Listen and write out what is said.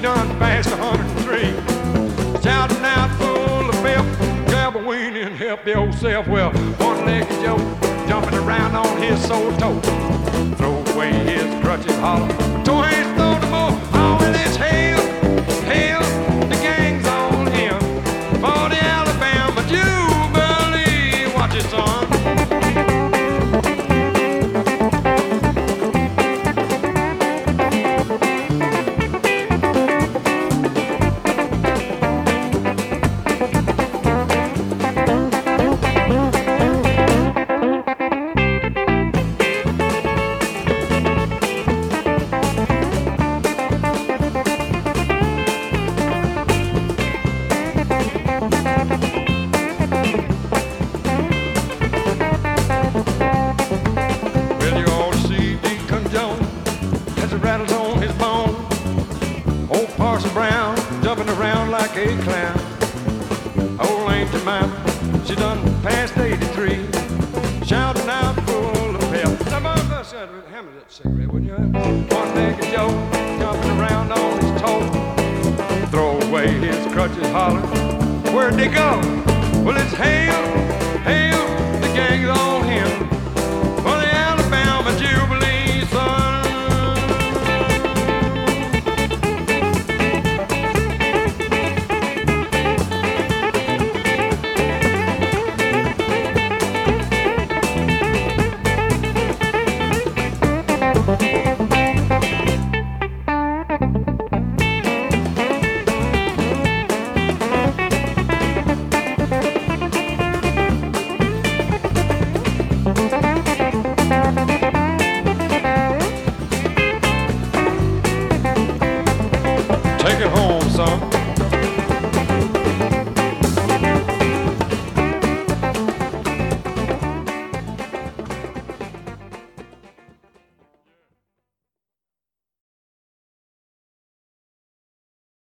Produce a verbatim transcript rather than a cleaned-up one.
done passed a hundred and three. Shouting out full of pep, Calvin and help the old self. Well, one-legged Joe jumping around on his sore toe. Throw away his crutches, holler, toe hands, throw the more. Oh, well, it's hell, hell, the gang's on him. For the Alabama Jubilee, watch it, son. Rattles on his bone. Old Parson Brown jumping around like a clown. Old Aunt Jemima, she done past eighty-three, shouting out full of pep. Now, both us had a hammer that cigarette, wouldn't you? One-legged Joe jumping around on his toe. Throw away his crutches, holler, where'd they go? Well, it's hail, hail, the gang's on